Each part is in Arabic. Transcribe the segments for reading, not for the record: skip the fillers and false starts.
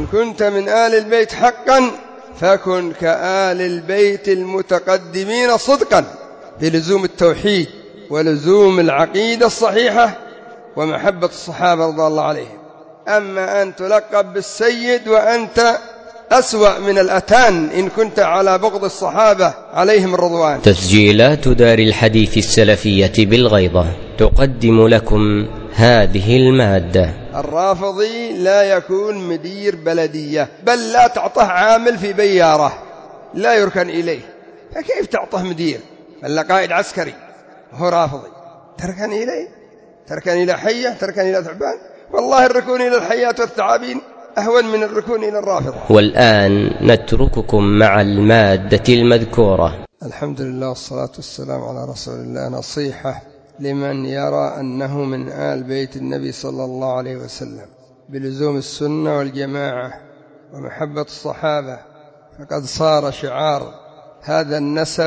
إن كنت من آل البيت حقا فكن كآل البيت المتقدمين صدقا بلزوم التوحيد ولزوم العقيدة الصحيحة ومحبة الصحابة رضي الله عليهم. أما أن تلقب بالسيد وأنت أسوأ من الأتان إن كنت على بغض الصحابة عليهم الرضوان. تسجيلات دار الحديث السلفية بالغيضة تقدم لكم هذه المادة. الرافضي لا يكون مدير بلدية، بل لا تعطه عامل في بيارة لا يركن إليه، فكيف تعطه مدير؟ بل قائد عسكري وهو رافضي تركن إليه؟ تركن إلى حية، تركن إلى ثعبان؟ والله الركون إلى الحيات والثعابين أهون من الركون إلى الرافضة. والآن نترككم مع المادة المذكورة. الحمد لله والصلاة والسلام على رسول الله. نصيحة لمن يرى أنه من آل بيت النبي صلى الله عليه وسلم بلزوم السنة والجماعة ومحبة الصحابة، فقد صار شعار هذا النسب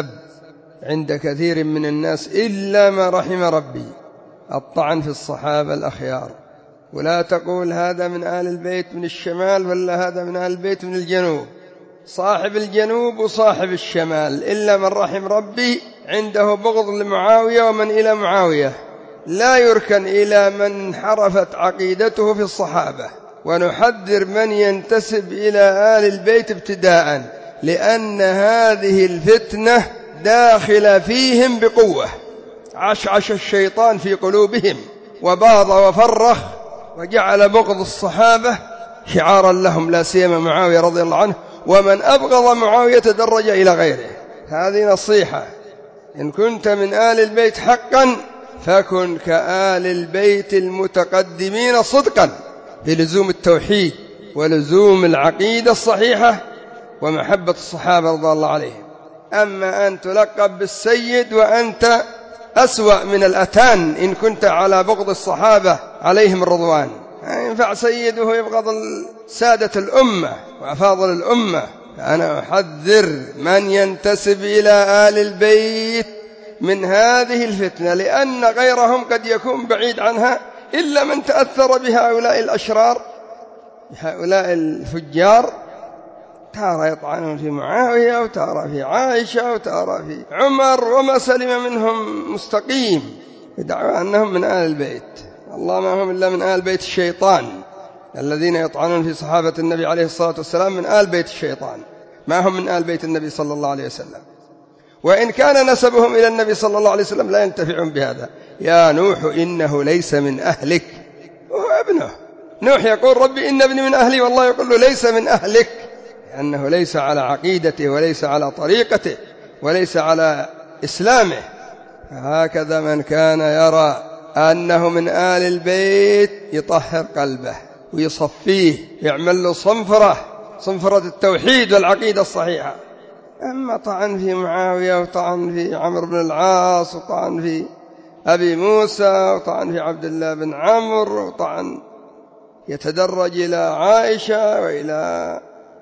عند كثير من الناس إلا ما رحم ربي الطعن في الصحابة الأخيار. ولا تقول هذا من آل البيت من الشمال ولا هذا من آل البيت من الجنوب، صاحب الجنوب وصاحب الشمال إلا من رحم ربي عنده بغض لمعاوية ومن إلى معاوية، لا يركن إلى من انحرفت عقيدته في الصحابة. ونحذر من ينتسب إلى آل البيت ابتداء، لأن هذه الفتنة داخل فيهم بقوة، عشعش الشيطان في قلوبهم وباض وفرخ وجعل بغض الصحابة شعارا لهم، لا سيما معاوية رضي الله عنه، ومن أبغض معاوية تدرج إلى غيره. هذه نصيحة، إن كنت من آل البيت حقا فكن كآل البيت المتقدمين صدقا بلزوم التوحيد ولزوم العقيدة الصحيحة ومحبة الصحابة رضي الله عليهم. أما أن تلقب بالسيد وأنت أسوأ من الأتان إن كنت على بغض الصحابة عليهم الرضوان. ينفع سيده يبغض سادة الأمة وأفاضل الأمة. فأنا أحذر من ينتسب إلى آل البيت من هذه الفتنة، لأن غيرهم قد يكون بعيد عنها إلا من تأثر بهؤلاء الأشرار بهؤلاء الفجار، ترى يطعنون في معاوية وترى في عائشة وترى في عمر وما سلم منهم مستقيم يدعوا أنهم من آل البيت. الله ما هم إلا من آل بيت الشيطان. الذين يطعنون في صحابة النبي عليه الصلاة والسلام من آل بيت الشيطان، ما هم من آل بيت النبي صلى الله عليه وسلم. وإن كان نسبهم إلى النبي صلى الله عليه وسلم لا ينتفعون بهذا. يا نوح إنه ليس من أهلك، وهو ابنه. نوح يقول ربي إن ابني من أهلي، والله يقول له ليس من أهلك، لأنه ليس على عقيدته وليس على طريقته وليس على إسلامه. هكذا من كان يرى أنه من آل البيت يطهر قلبه ويصفيه، يعمل له صنفرة التوحيد والعقيدة الصحيحة. أما طعن في معاوية وطعن في عمرو بن العاص وطعن في أبي موسى وطعن في عبد الله بن عمرو وطعن يتدرج إلى عائشة وإلى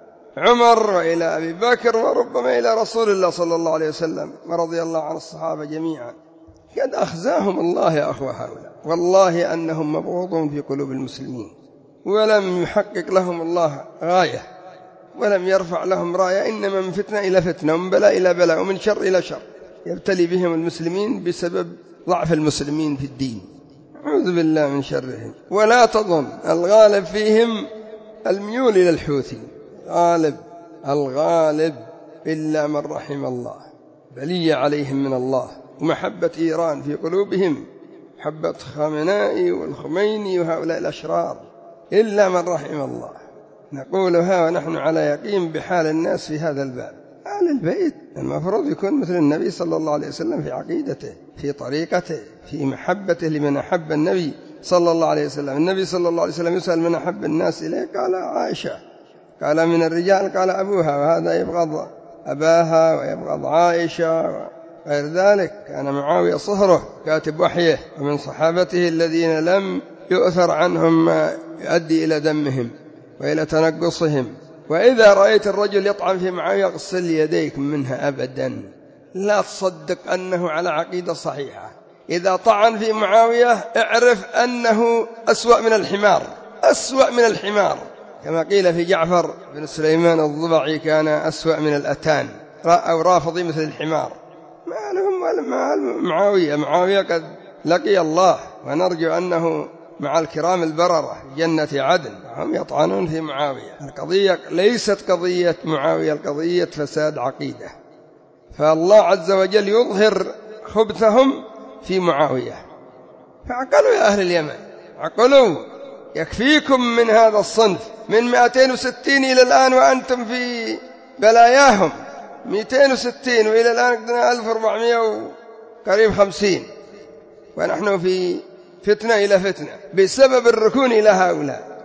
عمر وإلى أبي بكر وربما إلى رسول الله صلى الله عليه وسلم ورضي الله عن الصحابة جميعا، قد أخزاهم الله يا أخوة هؤلاء. والله أنهم مبغوضون في قلوب المسلمين، ولم يحقق لهم الله غاية ولم يرفع لهم راية، إنما من فتنة إلى فتنة ومن بلاء إلى بلاء ومن شر إلى شر يبتلي بهم المسلمين بسبب ضعف المسلمين في الدين. أعوذ بالله من شرهم. ولا تظن الغالب فيهم الميول إلى الحوثي، الغالب إلا من رحم الله، بلية عليهم من الله ومحبة إيران في قلوبهم، محبة خامنائي والخميني وهؤلاء الأشرار، إلا من رحم الله. نقولها ونحن على يقين بحال الناس في هذا الباب. آل البيت المفروض يكون مثل النبي صلى الله عليه وسلم في عقيدته، في طريقته، في محبته لمن أحب النبي صلى الله عليه وسلم. النبي صلى الله عليه وسلم يسأل من أحب الناس إليه، قال عائشة، قال من الرجال قال أبوها، وهذا يبغض أباها ويبغض عائشة وغير ذلك. كان معاوية صهره كاتب وحيه، ومن صحابته الذين لم يؤثر عنهم ما يؤدي إلى دمهم وإلى تنقصهم. وإذا رأيت الرجل يطعن في معاوية اغسل يديك منها أبدا، لا تصدق أنه على عقيدة صحيحة. إذا طعن في معاوية اعرف أنه أسوأ من الحمار، أسوأ من الحمار. كما قيل في جعفر بن سليمان الضبعي كان أسوأ من الأتان أو رافضي مثل الحمار. ما لهم ولا معاوية قد لقي الله، ونرجو أنه مع الكرام البررة جنة عدن. هم يطعنون في معاوية. القضية ليست قضية معاوية، القضية فساد عقيدة، فالله عز وجل يظهر خبثهم في معاوية. فعقلوا يا أهل اليمن، عقلوا، يكفيكم من هذا الصنف. من 260 إلى الآن وأنتم في بلاياهم، 260 وإلى الآن قدنا 1400 وقريب 50، ونحن في فتنة إلى فتنة بسبب الركون إلى هؤلاء.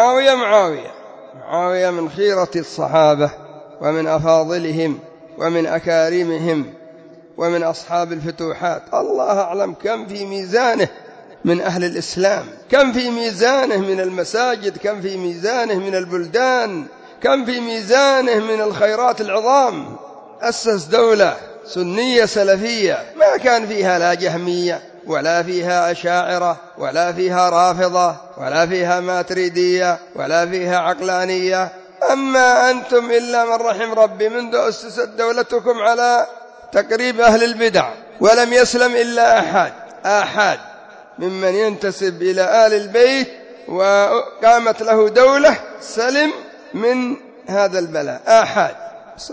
معاوية من خيرة الصحابة ومن أفاضلهم ومن أكارمهم ومن أصحاب الفتوحات. الله أعلم كم في ميزانه من أهل الإسلام، كم في ميزانه من المساجد، كم في ميزانه من البلدان، كم في ميزانه من الخيرات العظام. أسس دولة سنية سلفية ما كان فيها لا جهمية ولا فيها أشاعرة ولا فيها رافضة ولا فيها ماتريدية ولا فيها عقلانية. أما أنتم إلا من رحم ربي، منذ أسست دولتكم على تقريب أهل البدع، ولم يسلم إلا آحاد ممن ينتسب إلى آل البيت، وقامت له دولة سلم من هذا البلاء آحاد. نسأل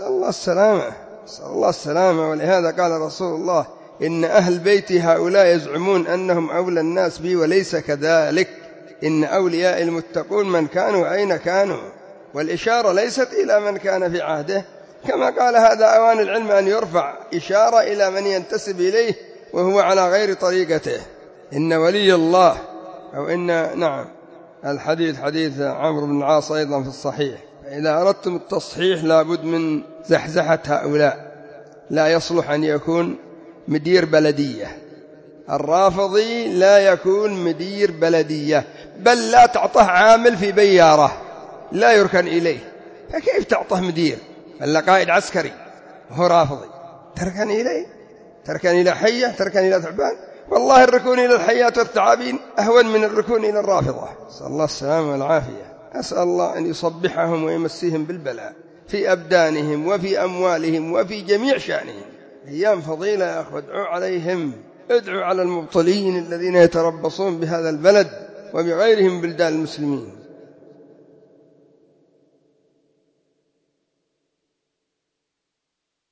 الله السلامة. ولهذا قال رسول الله: إن أهل بيتي هؤلاء يزعمون أنهم أولى الناس بي وليس كذلك، إن أولياء المتقون من كانوا أين كانوا. والإشارة ليست إلى من كان في عهده، كما قال هذا أوان العلم أن يرفع إشارة إلى من ينتسب إليه وهو على غير طريقته. إن ولي الله أو الحديث حديث عمرو بن العاص أيضا في الصحيح. فإذا أردتم التصحيح لابد من زحزحة هؤلاء. لا يصلح أن يكون مدير بلدية، الرافضي لا يكون مدير بلدية، بل لا تعطه عامل في بيارة لا يركن إليه. فكيف تعطه مدير؟ بل قائد عسكري وهو رافضي تركن إليه؟ تركن إلى حية، تركن إلى ثعبان. والله الركون إلى الحيات والثعابين أهون من الركون إلى الرافضة. أسأل الله السلامة والعافية. أسأل الله أن يصبحهم ويمسيهم بالبلاء في أبدانهم وفي أموالهم وفي جميع شأنهم. أيام فضيلة يا أخوة، ادعوا عليهم، ادعوا على المبطلين الذين يتربصون بهذا البلد وبغيرهم بلدان المسلمين.